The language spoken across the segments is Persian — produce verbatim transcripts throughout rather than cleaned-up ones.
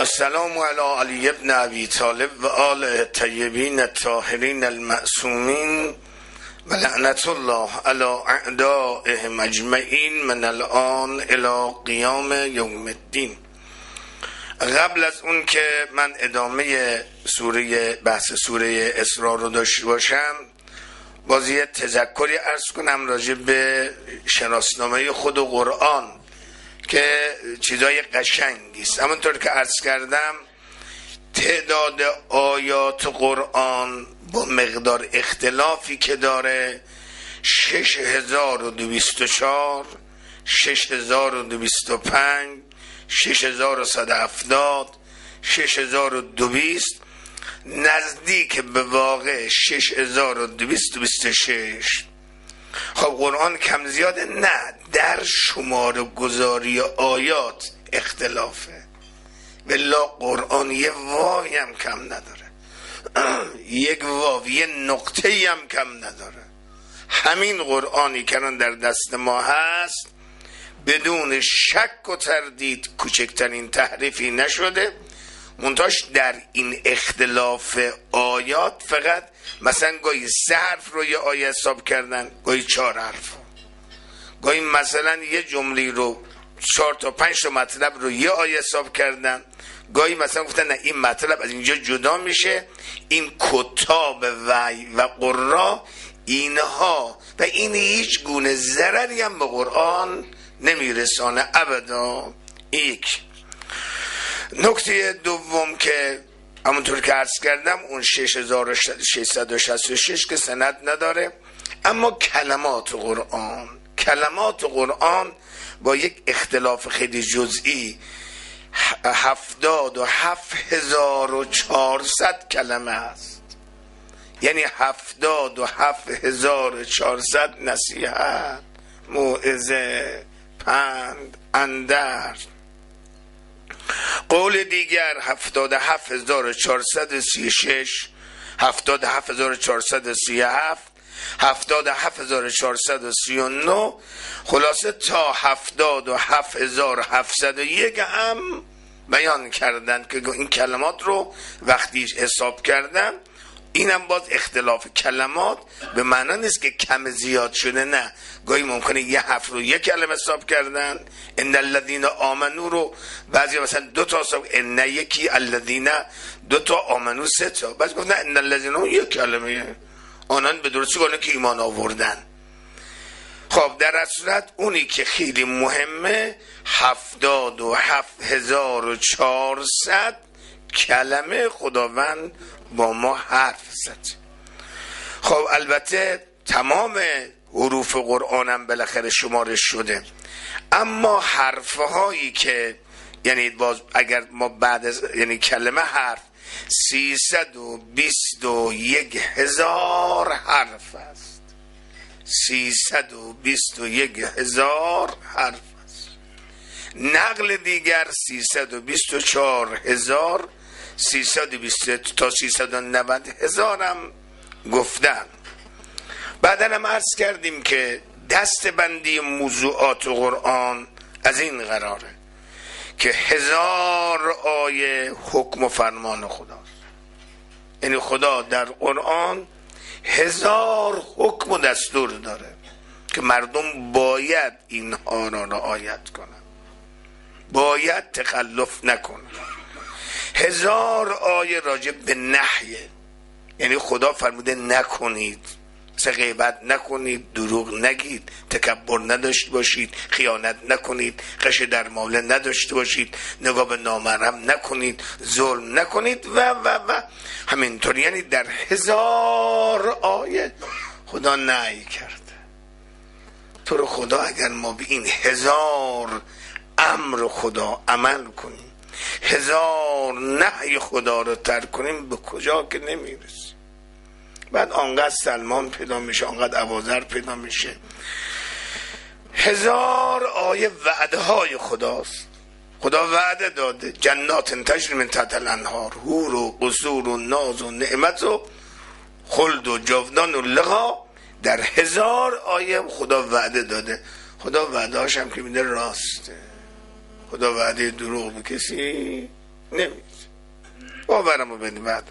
السلام علی علی ابن ابی طالب و آل طیبین الطاهرین المعصومین و لعنت الله علی اعدائهم اجمعین من الان الی قیام یوم الدین. قبل از اون که من ادامه سوره بحث سوره اسراء رو داشته باشم، باز یه تذکری عرض کنم راجع به شناسنامه خود و قرآن که چیزای قشنگی است. همونطور که عرض کردم تعداد آیات قرآن با مقدار اختلافی که داره شش هزار و دویست و چهار، شش هزار و دویست و پنج، شش هزار و صد و هفتاد، شش هزار و دویست، نزدیک به واقع شش هزار و دویست و بیست و شش. خب قرآن کم زیاده؟ نه، در شمار گذاری آیات اختلافه. بلا قرآن یه واوی هم کم نداره، یک واو، یه نقطه‌ای هم کم نداره. همین قرآنی که در دست ما هست بدون شک و تردید کوچکترین تحریفی نشده، منتاش در این اختلاف آیات فقط مثلا گاهی سه حرف رو یه آیه حساب کردن، گاهی چهار حرف، گاهی مثلا یه جمله رو چهار تا پنج تا مطلب رو یه آیه حساب کردن، گاهی مثلا گفتن نه این مطلب از اینجا جدا میشه. این کتاب وحی و قرا اینها و این هیچ گونه ضرری هم به قرآن نمیرسانه ابدا. یک نکته دوم که همونطور که عرض کردم اون شش هزار و ششصد و شصت و شش که سند نداره، اما کلمات قرآن کلمات قرآن با یک اختلاف خیلی جزئی هفتاد و هفت هزار و چهارصد کلمه است. یعنی هفتاد و هفت هزار و چهارصد نصیحت، موعظه، پند، اندرز. قول دیگر هفتاد و هفت هزار و چهارصد و سی و شش، هفتاد و هفت هزار و چهارصد و سی و هفت، هفتاد و هفت هزار و چهارصد و سی و نه، خلاصه تا هفتاد و هفت هزار و هفتصد و یک هم بیان کردن که این کلمات رو وقتی حساب کردن. اینم باز اختلاف کلمات به معنا نیست که کم زیاد شده، نه، گاهی ممکنه یه حرف رو یک کلمه حساب کردن، ان الذین آمنو رو بعضی مثلا دو تا حساب، ان یکی الذین دو تا آمنو سه تا، بعضی گفتن ان الذین یک کلمه، آنان به درستی گفتن که ایمان آوردن. خب در اصلت اونی که خیلی مهمه هفتاد و هفت هزار و چهارصد کلمه خداوند با ما حرف زد. خب البته تمام حروف قرآن هم بالاخره شمارش شده، اما حرفهایی که یعنی باز اگر ما بعد از یعنی کلمه حرف سیصد و بیست و یک هزار حرف است، سیصد و بیست و یک هزار حرف است. نقل دیگر سیصد و بیست و چهار هزار، سیصد و بیست تا سیصد و نود هزار هم گفتن. بعدا هم عرض کردیم که دستبندی موضوعات قرآن از این قراره که هزار آیه حکم و فرمان خداست. یعنی خدا در قرآن هزار حکم و دستور داره که مردم باید اینها را رعایت کنن، باید تخلف نکنن. هزار آیه راجع به نهیه، یعنی خدا فرموده نکنید، مثل غیبت نکنید، دروغ نگید، تکبر نداشته باشید، خیانت نکنید، غش در معامله نداشته باشید، نگاه به نامحرم نکنید، ظلم نکنید و و و همینطور. یعنی در هزار آیه خدا نهی کرده. تو رو خدا اگر ما به این هزار امر خدا عمل کنیم، هزار نهی خدا رو ترک کنیم، به کجا که نمیرسیم. بعد آنقدر سلمان پیدا میشه، آنقدر ابوذر پیدا میشه. هزار آیه وعده های خداست. خدا وعده داده جنات تجری من تحتها الانهار، حور و قصور و ناز و نعمت و خلد و جاودان و لقا. در هزار آیه خدا وعده داده. خدا وعده هاشم که میده راسته. خدا وعده دروغ به کسی نمید. باورمو بدید. بعد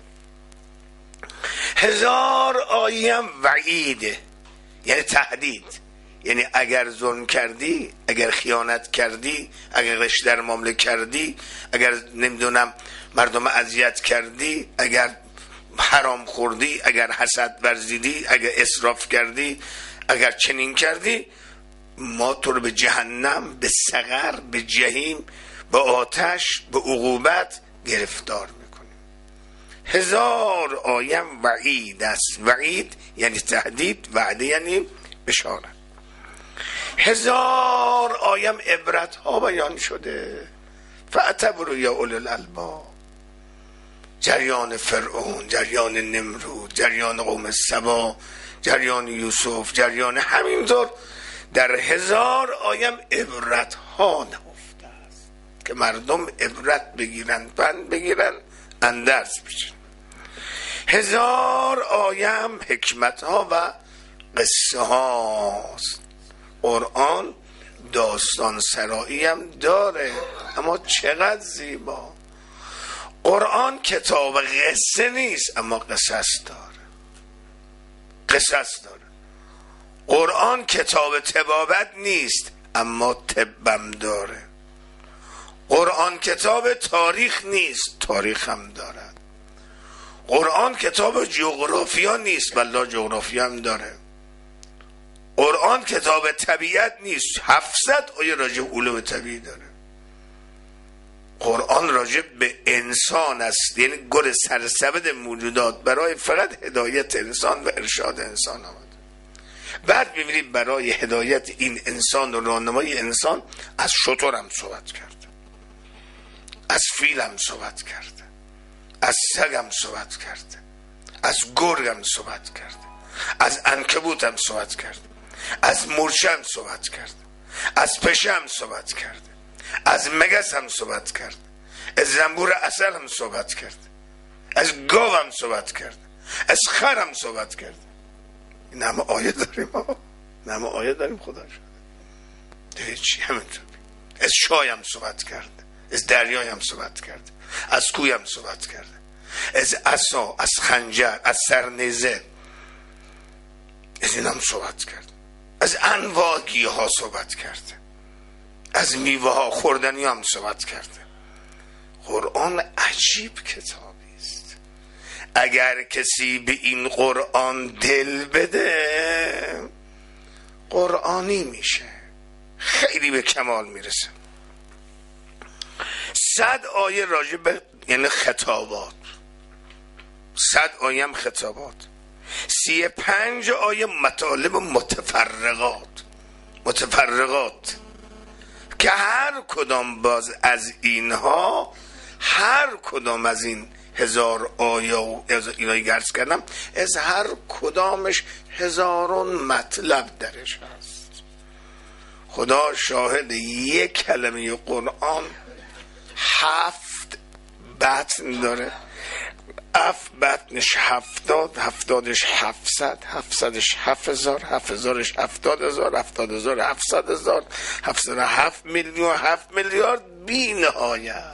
هزار آیم وعیده، یعنی تهدید، یعنی اگر ظلم کردی، اگر خیانت کردی، اگر غش در معامله کردی، اگر نمیدونم مردم اذیت کردی، اگر حرام خوردی، اگر حسد ورزیدی، اگر اسراف کردی، اگر چنین کردی، ما تو رو به جهنم، به سقر، به جهنم، به آتش، به عقوبت گرفتار میکنیم. هزار آیم وعید است. وعید یعنی تهدید، وعده یعنی بشارت. هزار آیم عبرت ها بیان شده. فاعتبروا یا اولی الالباب. جریان فرعون، جریان نمرود، جریان قوم سبا، جریان یوسف، جریان همینطور در هزار آیم عبرت ها نهفته است که مردم عبرت بگیرن، پند بگیرن، اندرس بشن. هزار آیم حکمت ها و قصه هاست. قرآن داستان سرایی هم داره، اما چقدر زیبا. قرآن کتاب قصه نیست، اما قصص داره. قصص داره. قرآن کتاب طبابت نیست، اما طبم داره. قرآن کتاب تاریخ نیست، تاریخ هم دارد. قرآن کتاب جغرافیا نیست، بلا جغرافیا هم داره. قرآن کتاب طبیعت نیست، هفتصد آیه راجع به علوم طبیعی داره. قرآن راجع به انسان است، یعنی گل سرسبد موجودات برای فقط هدایت انسان و ارشاد انسان آمده. بعد می‌بینید برای هدایت این انسان و راهنمایی انسان از شتر هم صحبت کرده، از فیل هم صحبت کرده، از سگ هم صحبت کرده، از گرگ هم صحبت کرده، از عنکبوت هم صحبت کرده، از مورچه هم صحبت کرده، از پشه هم صحبت کرده، از مگس هم صحبت کرده، از زنبور عسل هم صحبت کرده، از گاو هم صحبت کرده، از خر هم صحبت کرده. این همه آیه داریم ها، این همه آیه داریم. خدا شده دیگه چی همینطور. از شای هم صحبت کرده، از دریای هم صحبت کرده، از کوی هم صحبت کرده، از عصا، از خنجر، از سرنیزه، از این هم صحبت کرده، از انواع گیاه ها صحبت کرده، از میوه ها خوردنی هم صحبت کرده. قرآن عجیب کتابی است. اگر کسی به این قرآن دل بده قرآنی میشه، خیلی به کمال میرسه. صد آیه راجع به یعنی خطابات، صد آیه هم خطابات، سی پنج آیه مطالب متفرقات متفرقات که هر کدام باز از اینها، هر کدام از این هزار آیه و از اینایی گرز کردم، از هر کدامش هزارون مطلب درش هست. خدا شاهد، یک کلمه قرآن هفت بطن داره. اف بطنش هفتاد، هفتادش هفتصد، هفتصدش هفت هزار، هفت هزارش هفتاد هزار، هفتاد هزار هفتصد هزار، هفتصد هفت میلیون، هفت میلیارد، بی نهایت.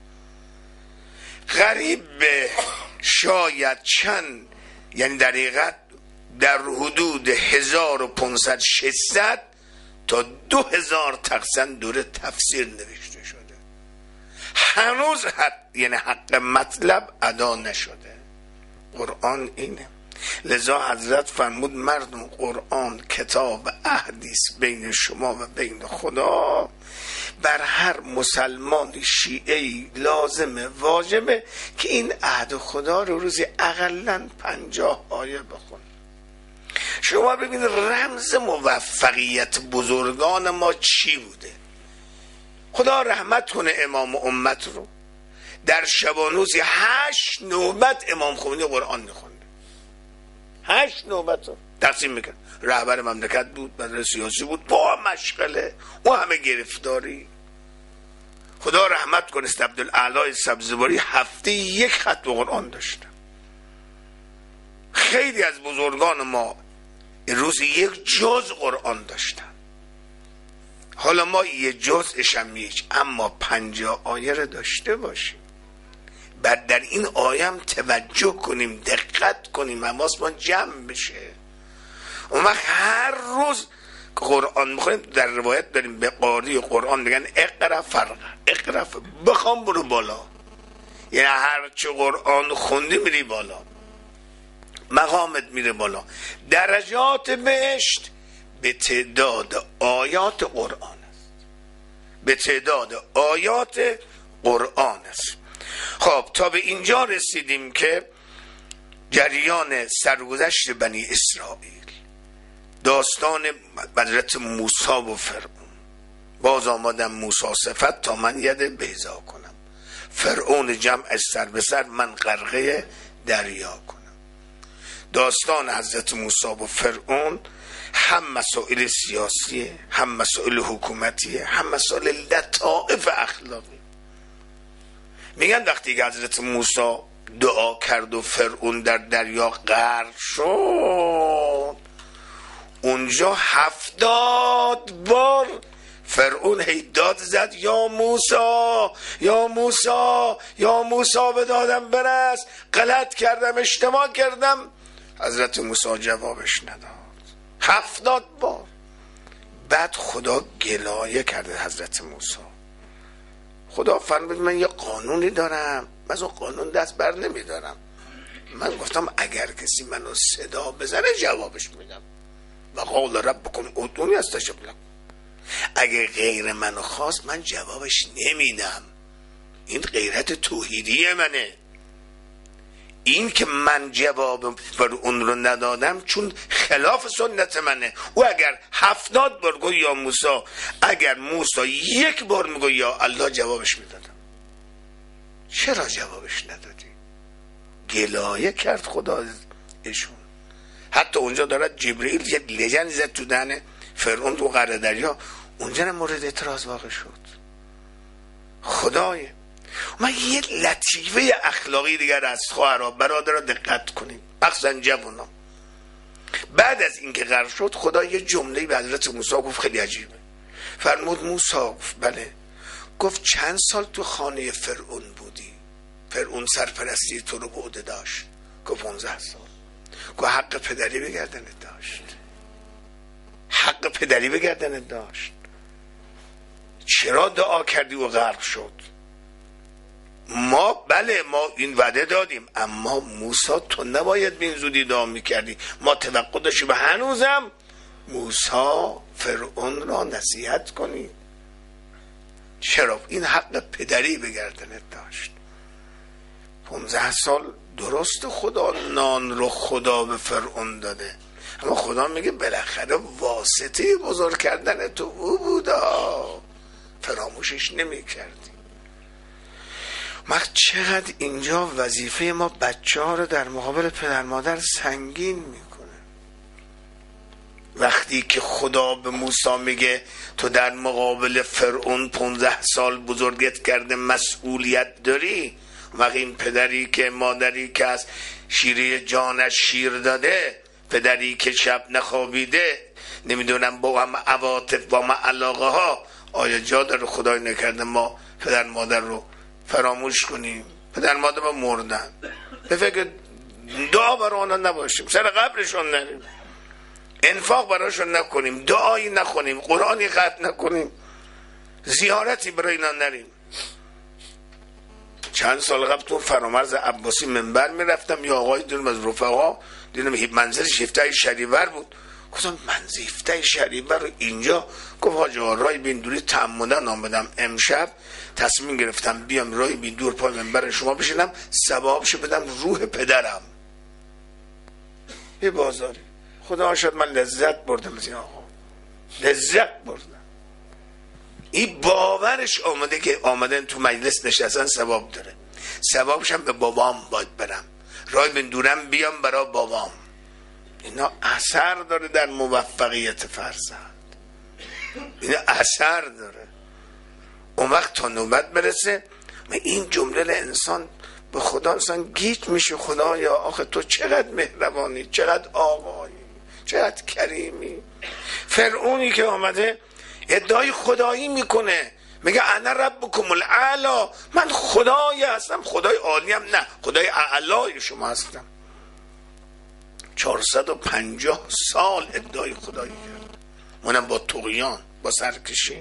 غریب به شاید چند، یعنی در حقیقت در حدود هزار و پونصد ششصد تا دو هزار تقسیم دوره تفسیر نوشته شده. هنوز حد یعنی حق مطلب ادا نشده. قرآن اینه. لذا حضرت فرمود مردم قرآن کتاب عهدی است بین شما و بین خدا. بر هر مسلمان شیعه‌ای لازمه، واجبه که این عهد خدا رو روزی اقلاً پنجاه آیه بخون. شما ببین رمز موفقیت بزرگان ما چی بوده. خدا رحمت کنه امام امت رو، در شبانوزی هشت نوبت امام خمینی قرآن میخونده. هشت نوبت رو تقسیم میکرد. رهبر مملکت بود، بدر سیاسی بود، با مشغله و همه گرفتاری. خدا رحمت کنه است عبدالاعلی سبزواری هفته یک خط قرآن داشته. خیلی از بزرگان ما روز یک جز قرآن داشتن. حالا ما یه جزءش هم نیست، اما پنجاه آیه رو داشته باشیم. بعد در این آیم توجه کنیم، دقت کنیم، حواسمون جمع بشه. اون وقت هر روز قرآن میخونیم، در روایت داریم به قاری قرآن میگن اقرا فرق اقرا بخوام برو بالا، یعنی هر چه قرآن خوندی میری بالا، مقامت میره بالا. درجات بهشت به تعداد آیات قرآن است، به تعداد آیات قرآن است. خب تا به اینجا رسیدیم که جریان سرگذشت بنی اسرائیل، داستان حضرت موسی و فرعون. باز آمدم موسی صفت تا من ید بیضا کنم، فرعون جمعش سر به سر من غرقه دریا کنم. داستان حضرت موسی و فرعون هم مسائل سیاسیه، هم مسائل حکومتیه، هم مسائل لطائف اخلاقی. میگن وقتی که حضرت موسی دعا کرد و فرعون در دریا غرق شد، اونجا هفتاد بار فرعون هی داد زد یا موسی یا موسی یا موسی به دادم برس، غلط کردم، اشتباه کردم. حضرت موسی جوابش نداد، هفتاد بار. بعد خدا گلایه کرده حضرت موسی. خدا فرمود من یه قانونی دارم، من از اون قانون دست بر نمیدارم. من گفتم اگر کسی منو صدا بزنه جوابش میدم. و قول ربکم ادعونی استجب لکم. اگه غیر منو خواست من جوابش نمیدم. این غیرت توحیدی منه. این که من جواب بر اون رو ندادم چون خلاف سنت منه. او اگر هفتاد بار گو یا موسی، اگر موسی یک بار میگو یا الله جوابش میدادم. چرا جوابش ندادی؟ گلایه کرد خدا ایشون. حتی اونجا دارد جبرئیل یه لجن زد تو دهن فرعون تو قعر دریا، اونجا هم مورد اعتراض واقع شد. خدایه ما یه لطیفه اخلاقی دیگر از خواهرها برادرها دقت کنیم، مخصوصا جوونا. بعد از اینکه غرق شد خدا یه جمله به حضرت موسی گفت خیلی عجیبه. فرمود موسی، گفت بله. گفت چند سال تو خانه فرعون بودی؟ فرعون سرپرستی تو رو به عهده داشت. گفت پانزده سال. گفت حق پدری به گردنت داشت، حق پدری به گردنت داشت. چرا دعا کردی و غرق شد؟ ما بله ما این وعده دادیم، اما موسی تو نباید به این زودی دعا میکردی. ما توقع داشتیم و هنوزم موسی فرعون را نصیحت کنی. چرا؟ این حق پدری به گردنت داشت. پانزده سال درست خدا نان رو خدا به فرعون داده، اما خدا میگه بالاخره واسطه بزرگ کردن تو او بودا، فراموشش نمی کردی. ما چقدر اینجا وظیفه ما بچه ها رو در مقابل پدر مادر سنگین میکنه. وقتی که خدا به موسی میگه تو در مقابل فرعون پانزده سال بزرگت کرده مسئولیت داری، وقتی این پدری که مادری که از شیره جانش شیر داده، پدری که شب نخوابیده، نمیدونم با هم عواطف با هم علاقه ها، آیا جا داره خدای نکرده ما پدر مادر رو فراموش کنیم؟ پدر مادر ما مردن، به فکر دعا برای آنها نباشیم، سر قبرشون نریم، انفاق برایشون نکنیم، دعایی نخونیم، قرآنی ختم نکنیم، زیارتی برای اینا نریم. چند سال قبل تو فرامرز عباسی منبر میرفتم، یا آقای دونم از رفقا دیدم منزلش هفته شهریور بود. گفتم منزل هفته شهریور رو اینجا؟ گفت حاج آقا رای بین دوری تعمدن آمدم، امشب تصمیم گرفتم بیام رای بین دور پای منبر شما بشینم، ثوابشو بدم روح پدرم. یه بازاری خدا شد من لذت بردم از این آقا، لذت بردم. این باورش آمده که آمدن تو مجلس نشستن ثواب داره، ثوابش هم به بابام باید برم، رای بین دورم بیام برای بابام. اینا اثر داره در موفقیت فرزند، اینا اثر داره. اون وقت تا نوبت برسه این جمله انسان به خدا انسان گیج میشه، خدایا آخه تو چقدر مهربانی، چقدر آقایی، چقدر کریمی. فرعونی که آمده ادعای خدایی میکنه، میگه انا ربکم الاعلی، من خدای هستم، خدای عالیم، نه خدای اعلای شما هستم. چهارصد و پنجاه سال ادعای خدایی کرد، اونم با طغیان، با سرکشی.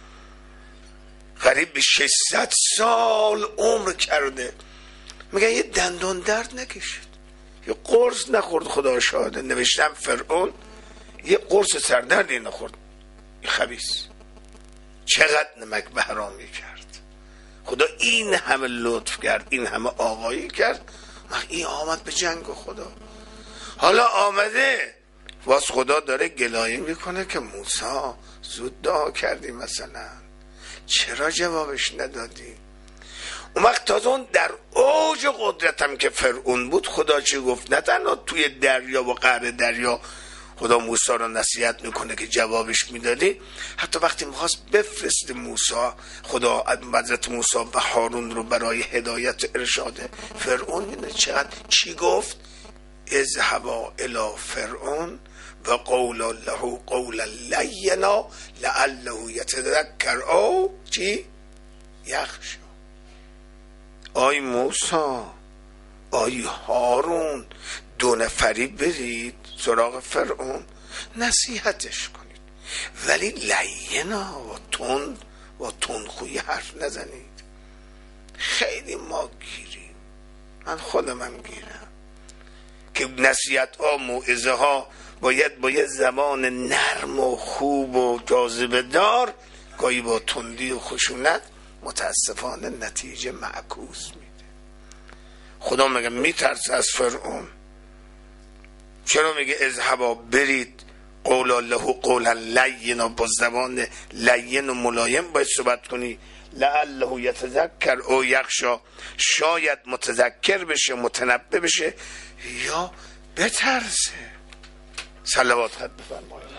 قریب به ششصد سال عمر کرده. میگه یه دندان درد نکشید، یه قرص نخورد. خدا شاهده، نوشتم فرعون یه قرص سردردی نخورد. این خبیث چقدر نمک به حرامی کرد. خدا این همه لطف کرد، این همه آقایی کرد، این آمد به جنگ خدا. حالا آمده واس خدا داره گلایه میکنه که موسی زود دعا کردی، مثلا چرا جوابش ندادی؟ اون وقت تازه اون در اوج قدرتم که فرعون بود، خدا چی گفت؟ نه تنها توی دریا و قعر دریا خدا موسی رو نصیحت میکنه که جوابش میدادی، حتی وقتی میخواست بفرست موسی، خدا حضرت موسی و هارون رو برای هدایت ارشاد فرعون، میدونه چقدر چی گفت؟ اذهبا الی فرعون و قول له قولا لینا لعله یتذکر او چی؟ یخشی. آی موسی، آی هارون، دو نفری برید سراغ فرعون، نصیحتش کنید، ولی لینا و تند و تندخویی حرف نزنید. خیلی ما گیریم، من خودم هم گیرم که نصیحت ها، موعظه ها باید با یه زبان نرم و خوب و جاذبه دار، گاهی با تندی و خشونت متاسفانه نتیجه معکوس میده. خدا میگه میترسه از فرعون. چرا میگه اذهبا برید قولا له قولا لینا، با زبان لین و ملایم باید صحبت کنی، لعله یتذکر او یخشا، شاید متذکر بشه، متنبه بشه یا بترسه. صلوات خط بفرمایید.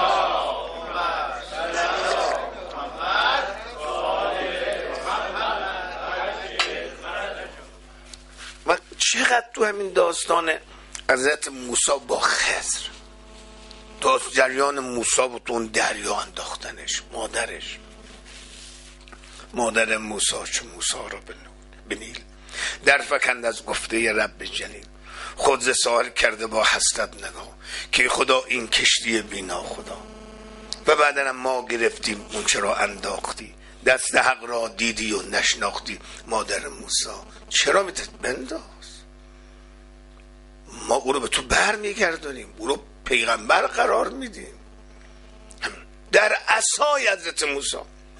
و چقدر تو همین داستان حضرت موسی با خضر، داست جریان موسی بود، اون دریا انداختنش، مادرش مادر موسی چه موسی رو به نیل در فکند از گفته رب جلیل، خود ز ساحل کرده با حسرت نگاه، که خدا این کشتی بینا خدا. و بعدن ما گرفتیم اون چرا انداختی، دست حق را دیدی و نشناختی. مادر موسی چرا میتونی بنداز، ما او رو به تو بر میگردونیم، او رو پیغمبر قرار میدیم. در عصای حضرت موسی،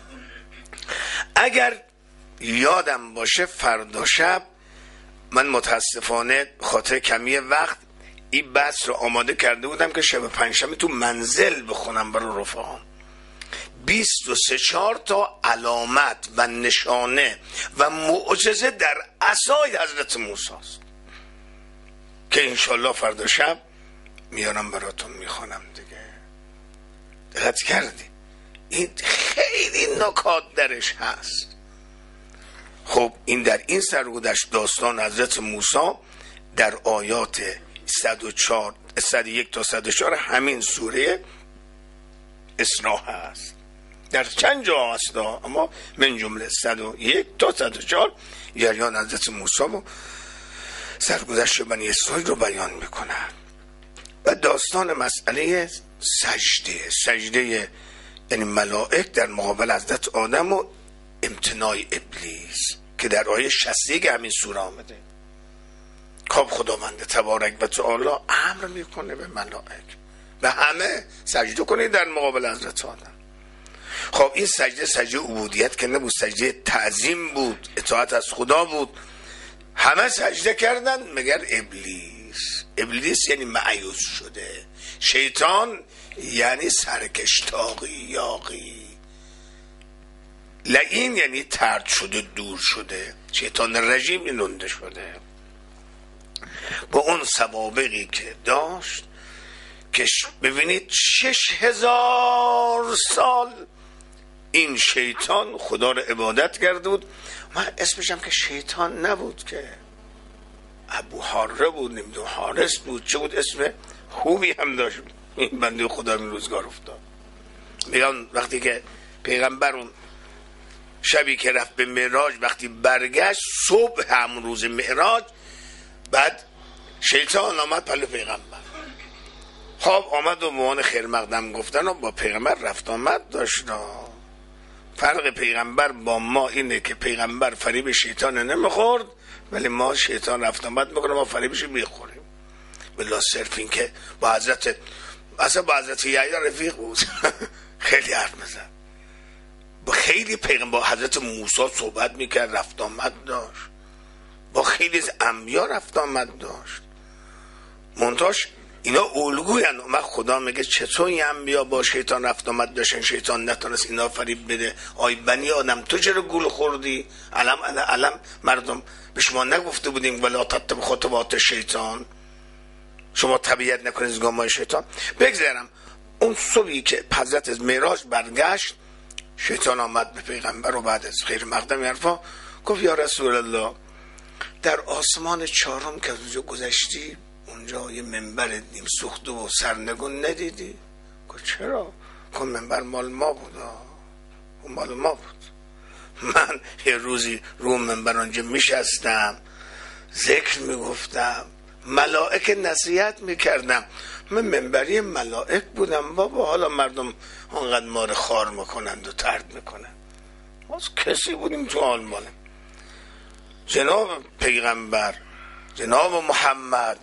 اگر یادم باشه فردا شب من متاسفانه خاطر کمی وقت این بحث رو آماده کرده بودم که شب پنجشنبه تو منزل بخونم برای رفقام. بیست و سه چهار تا علامت و نشانه و معجزه در عصای حضرت موسی است که انشالله فردا شب میارم براتون میخوانم دیگه. دقت کردی؟ این خیلی نکات درش هست. خب این در این سرگذشت داستان حضرت موسی در آیات صد و چهار صد و یک تا صد و چهار همین سوره اسراء هست. در چند جا هست اما من جمله صد و یک تا صد و چهار جریان حضرت موسی و سرگذشت بنی اسرائیل رو بیان میکنن. و داستان مسئله سجده سجده یعنی ملائک در مقابل حضرت آدم و امتناع ابلیس که در آیه شصت و یک همین سوره آمده. خب خداوند تبارک و تعالی امر میکنه به ملائک و همه سجده کنید در مقابل حضرت آدم. خب این سجده سجده عبودیت که نبود، سجده تعظیم بود، اطاعت از خدا بود. همه سجده کردن مگر ابلیس. ابلیس یعنی مایوس شده، شیطان یعنی سرکشتاقی یاقی، لعین یعنی طرد شده، دور شده، شیطان رژیم اینونده شده. با اون سوابقی که داشت که ببینید شش هزار سال این شیطان خدا رو عبادت کرده بود. من اسمشم که شیطان نبود، که ابو حاره بود، نمیدونم حارس بود، چه بود، اسم خوبی هم داشت. این بنده خدا این روزگار افتاد. میگن وقتی که پیغمبر اون شبی که رفت به معراج وقتی برگشت صبح همون روز معراج بعد شیطان آمد پلو پیغمبر. خب آمد و موان خیر مقدم گفتن و با پیغمبر رفت آمد داشت. فرق پیغمبر با ما اینه که پیغمبر فریب شیطان نمیخورد ولی ما شیطان رفت آمد میکنه ما فریبش میخوریم. بلا صرف این که با حضرت اصلا با حضرت یحیی رفیق بود خیلی حرف میزد، با خیلی پیغمبر با حضرت موسی صحبت میکرد رفت آمد داشت، با خیلی از انبیا رفت آمد داشت. منتاش اینا الگوین. من خدا میگه چطور این انبیا با شیطان رفت آمد داشتن شیطان نتونست اینا فریب بده؟ آی بنی آدم تو چرا گول خوردی؟ علم علم مردم به شما نگفته بودیم ولا تتبعوا خطوات شیطان، شما تبعیت نکنید گام‌های شیطان. بگذارم اون صبحی که حضرت از معراج برگشت شیطان آمد به پیغمبر و بعد از خیر مقدم حرفا گفت یا رسول الله در آسمان چهارم که اونجا گذشتی اونجا یه منبر نیم سوخته و سرنگون ندیدی؟ گفت چرا؟ گفت منبر مال ما بود. اون مال ما بود. من یه روزی رو منبر اونجا میشستم ذکر میگفتم ملائک نصیحت میکردم. من منبری ملائک بودم بابا، حالا مردم اونقدر ما رو خار میکنند و ترد میکنند. ما کسی بودیم تو آلمان. جناب پیغمبر جناب محمد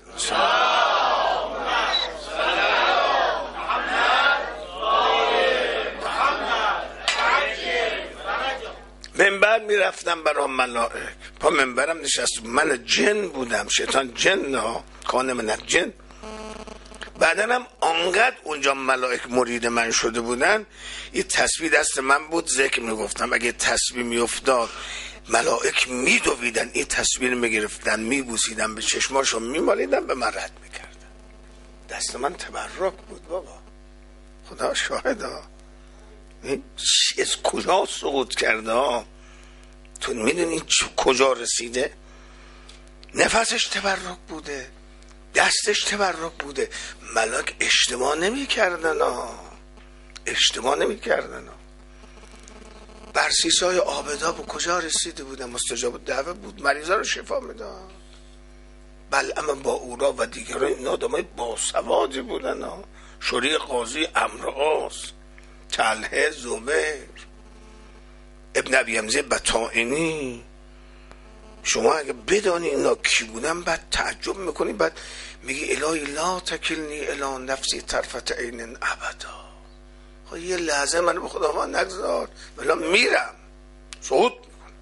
منبر میرفتم برای ملائک، پا منبرم نشست. من جن بودم، شیطان جن ها کان من جن. بعدن هم آنقدر اونجا ملائک مرید من شده بودن، این تسبیح دست من بود ذکر میگفتم اگه تسبیح میافتاد ملائک میدویدن این تسبیح میگرفتن میبوسیدن به چشماشو میمالیدن به من رد میکردن. دست من تبرک بود بابا، خدا شاهده. این از کجا سقوط کرده ها؟ تو میدونی کجا رسیده؟ نفسش تبرک بوده، دستش تبرک بوده. ملائک اشتباه نمی کردن ها، اشتباه نمی کردن ها. برسیسای آبدا به کجا رسیده بودن؟ مستجاب دعوه بود، مریضا رو شفا میداد. بلعم با اورا و دیگران این آدمای باسوادی بودن ها. شوری قاضی امرآس، طلحه، زبیر، ابن ابی حمزه بطائنی. شما اگه بدانی اینا کی بودن بعد تعجب میکنی، بعد میگی الهی لا تکلنی الی نفسی طرفت عین ابدا. خب یه لحظه من به خدا ما نگذار ولی میرم صعود میکنم.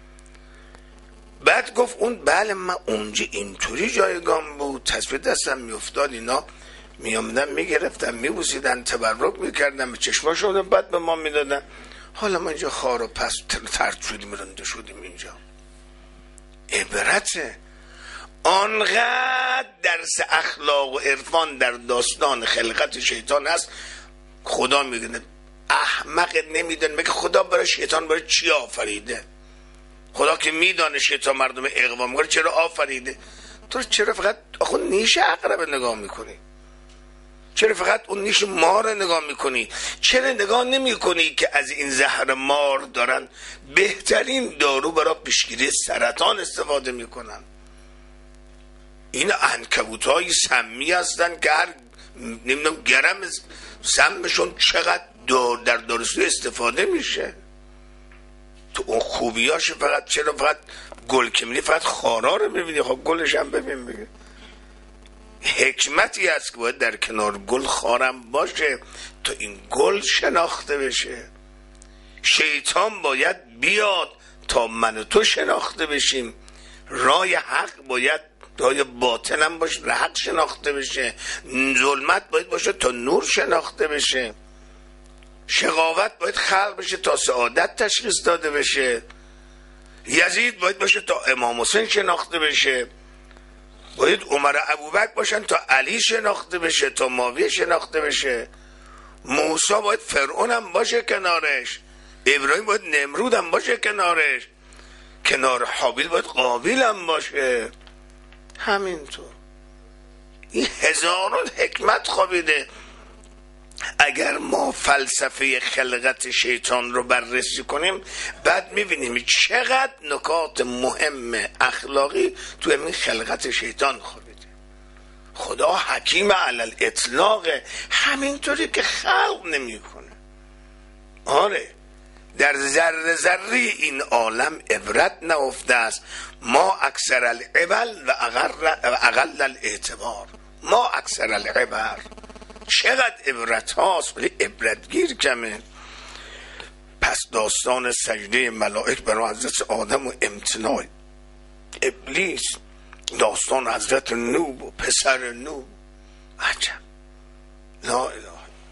بعد گفت اون بله من اونجا اینطوری جایگان بود، تسبیح دستم میافتاد اینا میامدن میگرفتن میبوسیدن تبرک میکردن به چشما شدن بعد به ما میدادن. حالا ما اینجا خار و پس ترد شدیم رنده شدیم. اینجا عبرته. آنقدر درس اخلاق و عرفان در داستان خلقت شیطان هست. خدا میگه احمق نمیدن، میگه خدا برای شیطان برای چی آفریده؟ خدا که میدانه شیطان مردم اقوا میکنه چرا آفریده؟ تو چرا فقط آخه نیش عقرب نگاه میکنی؟ چرا فقط اون نیش مار نگاه میکنی؟ چرا نگاه نمیکنی که از این زهر مار دارن بهترین دارو برای پیشگیری سرطان استفاده میکنن؟ این عنکبوت‌های سمی هستن که هر نمیدونم گرم سمشون چقدر دار در داروسوی استفاده میشه. تو اون خوبیاش فقط چرا فقط گل که میبینی فقط خارا رو میبینی؟ خب گلش هم ببین بگه. حکمتی هست که باید در کنار گل خارم باشه تا این گل شناخته بشه. شیطان باید بیاد تا من و تو شناخته بشیم. رای حق باید رای باطل هم باشه رای حق شناخته بشه. ظلمت باید باشه تا نور شناخته بشه. شقاوت باید خلق بشه تا سعادت تشخیص داده بشه. یزید باید باشه تا امام حسین شناخته بشه. باید عمر ابوبکر باشن تا علی شناخته بشه، تا معاویه شناخته بشه. موسی باید فرعون هم باشه کنارش. ابراهیم باید نمرود هم باشه کنارش. کنار حابیل باید قابیل هم باشه. همینطور این هزاران حکمت خوابیده. اگر ما فلسفه خلقت شیطان رو بررسی کنیم بعد میبینیم چقدر نکات مهم اخلاقی تو این خلقت شیطان خوابیده. خدا حکیم علل اطلاقه، همینطوری که خلق نمی کنه. آره در ذره ذری این عالم عبرت نهفته است. ما اکثر العبل و اقل الاعتبار. ما اکثر العبر، چقدر عبرت هاست ولی عبرتگیر کمه. پس داستان سجده ملائک برای حضرت آدم و امتناع ابلیس، داستان حضرت نوح و پسر نوح، عجب، لا اله.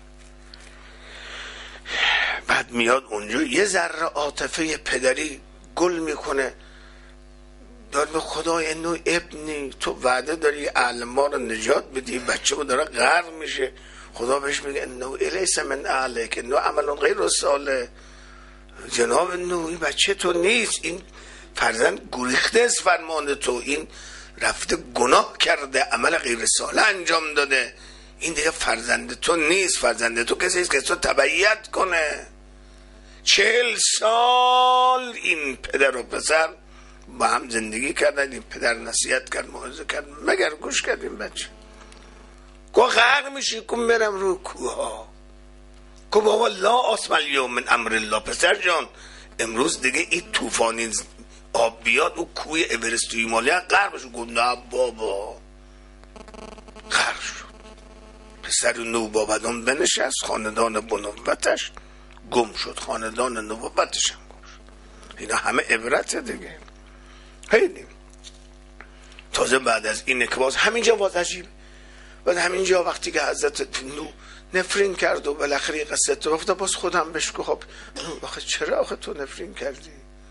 بعد میاد اونجا یه ذره عاطفه پدری گل میکنه، داد به خدای نوح ابنی تو وعده داری اهل ما رو نجات بدی، بچه رو داره غرق میشه. خدا بهش میگه انه الیس من اهلک انه عمل غیر صالح. جناب نوح این بچه تو نیست، این فرزند گریخته از فرمان تو، این رفته گناه کرده، عمل غیر صالح انجام داده، این دیگه فرزند تو نیست. فرزند تو کسی است که تو تبعیت کنه. چهل سال این پدر و پسر با هم زندگی کردن، این پدر نصیحت کرد، موعظه کرد، مگر گوش کرد این بچه؟ گو غرق میشی، کن برم رو کوه ها، گو بابا لا آسم الیوم من امر الله. پسر جان امروز دیگه این طوفانی آب بیاد او کوه اورست و هیمالیا غرق بشه. گفت نه بابا، غرق شد. پسر نوبابدان بنشست، خاندان بنوتش گم شد، خاندان نبوتش هم گم شد. اینا همه عبرت دیگه. خیلی تازه بعد از این که باز همینجا باز عجیب، بعد همینجا وقتی که حضرت نوح نفرین کرد و بالاخره قصه تو گفت، باز خودم بهش گفت خب آخه چرا آخه تو نفرین کردی؟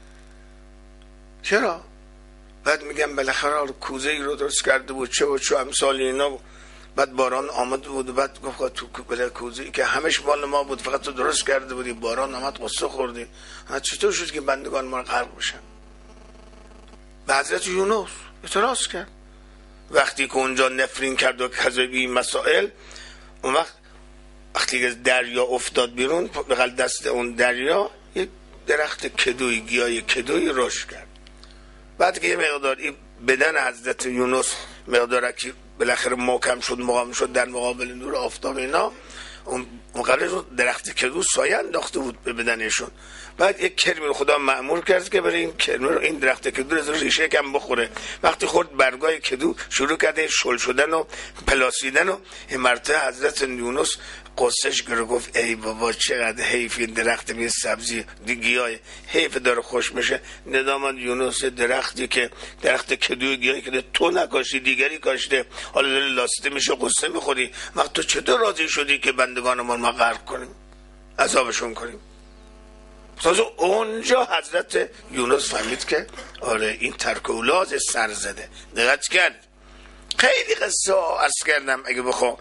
چرا؟ بعد میگم بالاخره کوزه ای رو درست کرده بود، چه و چه امثال اینا بود. بعد باران آمد بود و بعد گفت تو کوزه ای که همش مال ما بود، فقط تو درست کرده بودی، باران آمد قصه خوردی. چطور شد که بندگان ما غرق بشن؟ به حضرت یونس اعتراض کرد وقتی که اونجا نفرین کرد و کذبی این مسائل. اون وقت وقتی که دریا افتاد بیرون، بغل دست اون دریا یک درخت کدوی، گیاه کدوی رشد کرد. بعد که یه مقداری بدن حضرت یونس مقدار که بالاخره محکم شد، مقام شد در مقابل نور آفتاب اینا، اون مقرر درخت کدو سایه انداخته بود به بدنشون. بعد یک کرمی خدا مأمور کرد که برای این کرمی رو، این درخت کدو رو ریشه کم بخوره. وقتی خورد برگای کدو شروع کرده شل شدن و پلاسیدن و این مرتبه حضرت یونس قصهش گره، گفت ای بابا چقدر حیف این درخت می سبزی گیاه حیف داره خوش میشه. ندامت یونس درختی که درخت کدوی گیاهی که تو نکاشتی دیگری کاشته، حالا داره لاسته میشه قصه میخوری. وقت تو چطور راضی شدی که بندگان ما ما غرق کنیم، عذابشون کنیم؟ تازه اونجا حضرت یونس فهمید که آره این ترک اولاد سر زده. دقت کرد. خیلی قصه عرض کردم اگه بخوام.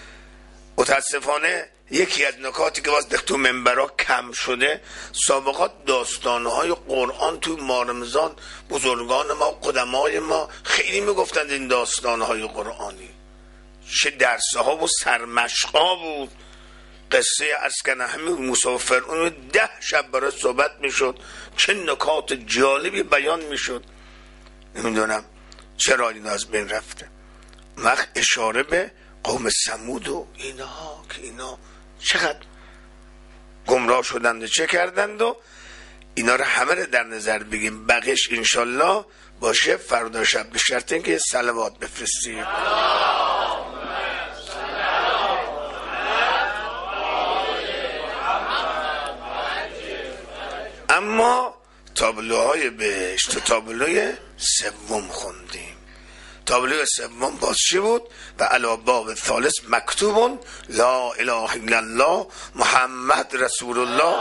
متاسفانه یکی از نکاتی که باز تو منبرها کم شده، سابقات داستانهای قرآن تو مارمزان بزرگان ما قدمای ما خیلی میگفتند این داستانهای قرآنی چه درسها و سرمشقا بود. قصه از کنه همین موسی و فرعون ده شب برای صحبت میشد، چه نکات جالبی بیان میشد. نمیدونم چرا این از بین رفته. وقت اشاره به قوم ثمود و اینها که اینا چقدر گمراه شدند و چه کردند و اینا رو همه رو در نظر بگیم. بقیش انشالله باشه فردا شب، به شرط اینکه صلوات بفرستیم. اما تابلوهای بهشت و تابلوی سوم خوندیم. تابلوی سوم باز چی بود؟ و علی باب ثالث مکتوب لا اله الا الله محمد رسول الله.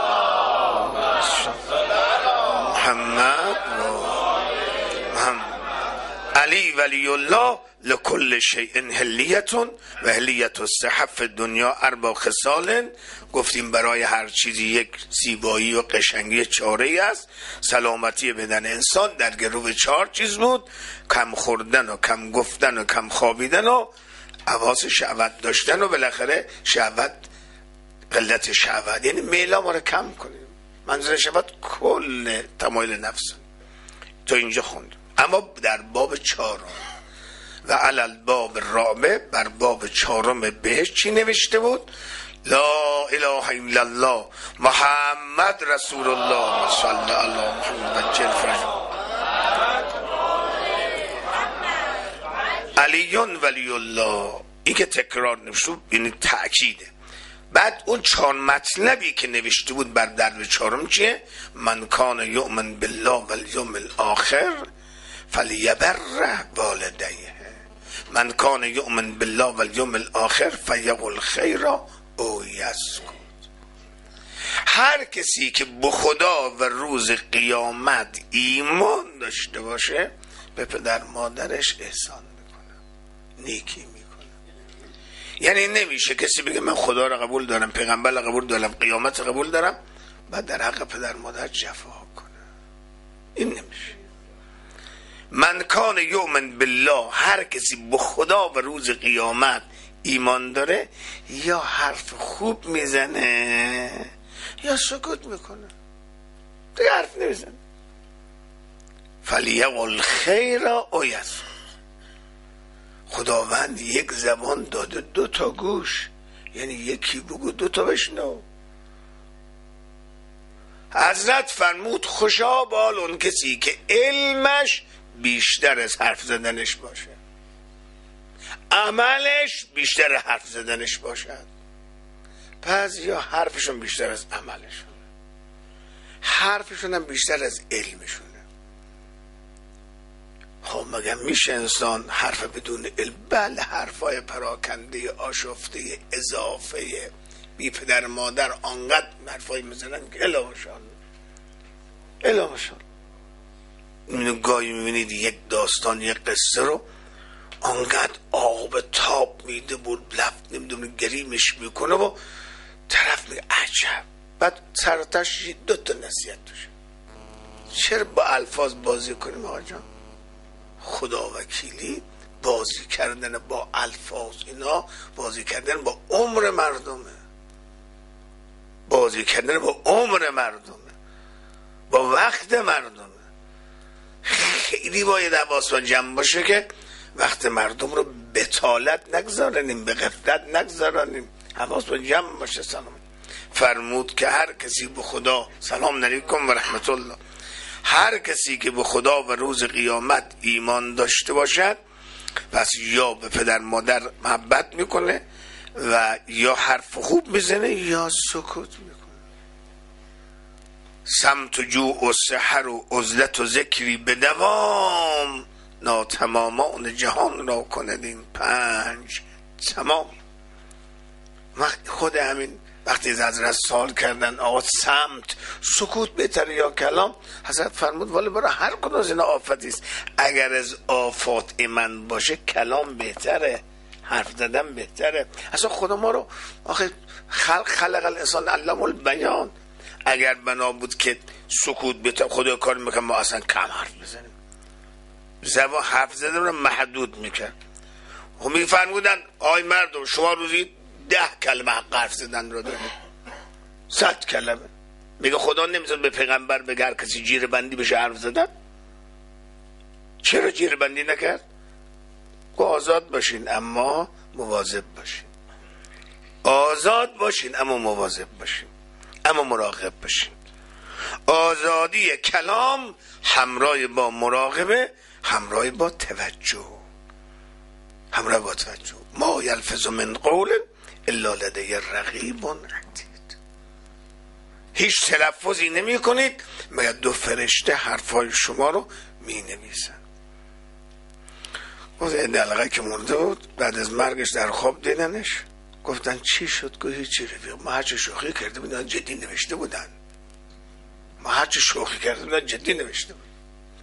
محمد محمد علی ولی الله لکل شیء هلیتون و هلیت الصحف دنیا اربع خصال. گفتیم برای هر چیزی یک زیبایی و قشنگی چاره ای است. سلامتی بدن انسان در گروه چهار چیز بود: کم خوردن و کم گفتن و کم خوابیدن و حواس شهوت داشتن و بالاخره شهوت قلت شهوت، یعنی میلا ما رو کم کنیم. منظور شهوت کل تمایل نفس. تا اینجا خوندیم. اما در باب چهارم و علل باب رابع، بر باب چهارم بهش چی نوشته بود؟ لا اله الا الله محمد رسول الله صلی الله محمد جل علیون ولی الله. این که تکرار نوشته یعنی تأکیده. بعد اون چهار مطلبی که نوشته بود بر درب چهارم چیه؟ من کان یؤمن بالله والیوم الاخر فلیبر والدیه، من کان یؤمن بالله والیوم الاخر فلیقل خیر او یسکت. هر کسی که به خدا و روز قیامت ایمان داشته باشه به پدر مادرش احسان میکنه، نیکی میکنه. یعنی نمیشه کسی بگه من خدا را قبول دارم، پیغمبر را قبول دارم، قیامت را قبول دارم، بعد در حق پدر مادر جفا کنه. این نمیشه. من کان یؤمن بالله، هر کسی به خدا و روز قیامت ایمان داره یا حرف خوب میزنه یا سکوت میکنه، دیگه حرف نمیزنه. فلیقل خیر او یسکت. خداوند یک زبان داده دو تا گوش، یعنی یکی بگو دو تا بشنو. حضرت فرمود خوشا بال اون کسی که علمش بیشتر از حرف زدنش باشه، عملش بیشتر حرف زدنش باشد. پس یا حرفشون بیشتر از عملشون، حرفشون هم بیشتر از علمشونه. خب مگه میشه انسان حرف بدون علم؟ بله، حرفای پراکنده آشفته اضافه بی پدر مادر آنقدر حرفای میزنن که الهشان الهشان. اینو گاهی میبینید یک داستان یک قصه رو آنقدر آب تاب میده بود لفت نمیدونه گریمش میکنه و طرف میگه عجب، بعد سرتش دو تا نصیحت توشه. چرا با الفاظ بازی کنیم آقا جان؟ خدا وکیلی بازی کردن با الفاظ، اینا بازی کردن با عمر مردمه، بازی کردن با عمر مردمه، با وقت مردمه. خیلی باید حواسمون جمع باشه که وقت مردم رو بتالت نگذارنیم، به غفلت نگذارنیم. حواسمون جمع باشه. سلام فرمود که هر کسی به خدا، سلام علیکم و رحمت الله، هر کسی که به خدا و روز قیامت ایمان داشته باشد پس یا به پدر مادر محبت میکنه و یا حرف خوب میزنه یا سکوت میکنه. سمت و جوع و سحر و عزلت و ذکری به دوام، ناتمامان جهان را کند این پنج تمام. خود همین وقتی از حضرت سوال کردن آقا سمت سکوت بهتره یا کلام، حضرت فرمود ولی برای هر کدوم از اینا آفتی است. اگر از آفات من باشه کلام بهتره، حرف زدن بهتره. اصلا خدا ما رو آخه خلق خلق الانسان علم البیان. اگر بنا بود که سکوت بهتر، خدا کار میکنه ما اصلا کم حرف بزنیم، زبان حرف زدن رو محدود میکرد. هم میفرمودن آی مردم شما روزی ده کلمه حرف زدن رو دارید، صد کلمه. میگه خدا نمیذاره به پیغمبر بگه هر کسی جیره بندی بشه حرف زدن. چرا جیره بندی نکرد؟ گو آزاد باشین اما مواظب باشین، آزاد باشین اما مواظب باشین، اما مراقب باشین. آزادی کلام همراه با مراقبه، همراه با توجه، همراه با توجه. ما یلفظ من قول الا لدی رقیب عتید. هیچ تلفظی نمی کنید مگر دو فرشته حرفای شما رو می نویسن. اون دلقه که مرده بود بعد از مرگش در خواب دیدنش، گفتن چی شد؟ گفت هیچی رفیق، ما هرچه شوخی کرده بودن جدی نوشته بودن، ما هرچه شوخی کرده بودن جدی نوشته بود.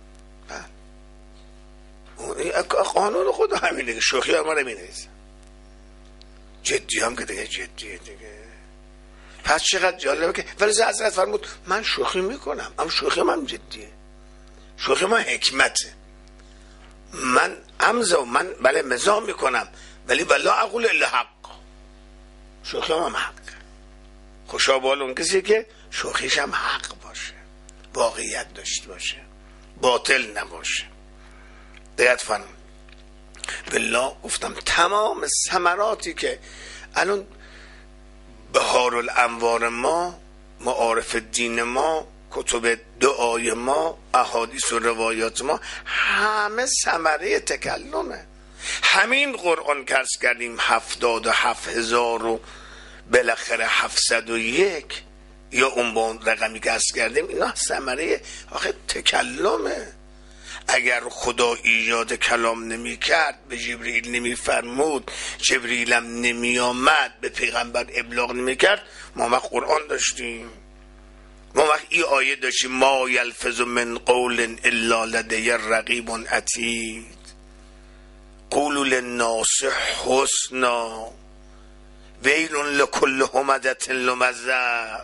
قانون خدا همینه که شوخی هم نمی نویسن، جدی هم که دیگه جدیه دیگه. پس چقدر جالبه که ولی حضرت فرمود من شوخی میکنم اما شوخی هم جدیه، شوخی من حکمته، من امزه من بله مزاح میکنم ولی بلا اقول الا حق، شوخی هم حق. خوشا بال اون کسی که شوخیش هم حق باشه، واقعیت داشته باشه، باطل نباشه. دقت فرمایید. بالله گفتم تمام ثمراتی که الان بهار الانوار ما، معارف دین ما، کتب دعای ما، احادیث و روایات ما، همه ثمره تکلمه. همین قرآن که عرض کردیم هفتاد و هفت هزار و بالاخره هفتصد و یک یا اون با اون رقمی که عرض کردیم، اینا ثمره آخه تکلمه. اگر خدا ایجاد کلام نمی کرد، به جبرئیل نمی فرمود، جبرئیل هم نمی آمد، به پیغمبر ابلاغ نمی کرد، ما وقت قرآن داشتیم، ما وقت این آیه داشتیم ما یلفظ من قول الا لدی رقیب عتید قولوا للناس حسنا ویل لکل همزة لمزة.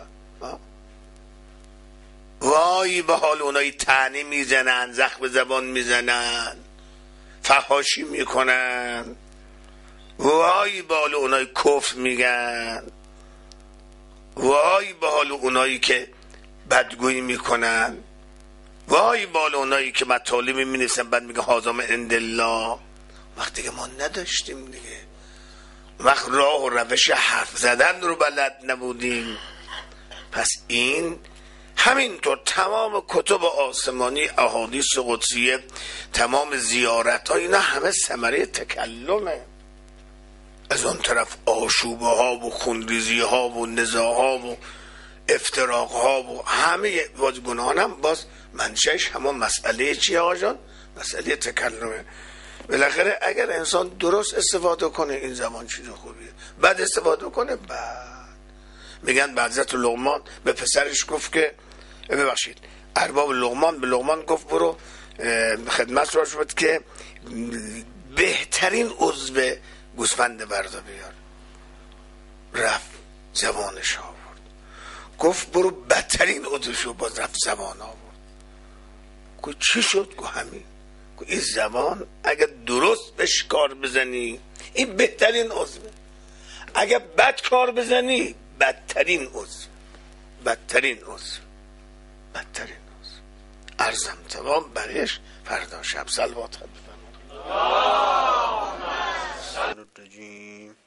وای به حال اونایی طعنه میزنن، زخم زبان میزنن، فحاشی میکنن، وای به حال اونایی کفر میگن، وای به حال اونایی که بدگویی میکنن، وای به حال اونایی که مطالبی مینویسن بعد میگه هذا من عند الله. وقتی که ما نداشتیم دیگه، وقت راه و روش حرف زدن رو بلد نبودیم. پس این همینطور تمام کتب آسمانی، احادیث قدسیه، تمام زیارت ها، اینا همه ثمره تکلمه. از اون طرف آشوبه ها و خونریزی ها و نزاع ها و افتراق ها و همه گناهان هم باز منشأش همون مسئله چیه آقا جان؟ مسئله تکلمه. بالاخره اگر انسان درست استفاده کنه این زمان چیز خوبیه، بعد استفاده کنه بعد میگن به حضرت لقمان به پسرش گفت که ببخشید ارباب لقمان به لقمان گفت برو خدمت را شد که بهترین عضو گوسفند بردا بیار. رفت زبانش آورد. گفت برو بدترین عضوشو باز رفت زبان آورد. گفت چی شد؟ گفت همین. گفت این زبان اگر درست بهش کار بزنی این بهترین عضوه، اگر بد کار بزنی بدترین عضو، بدترین عضو، بدترین عضو. عرضم تمام برایش فردا شب صلوات خواهد بفرمایید.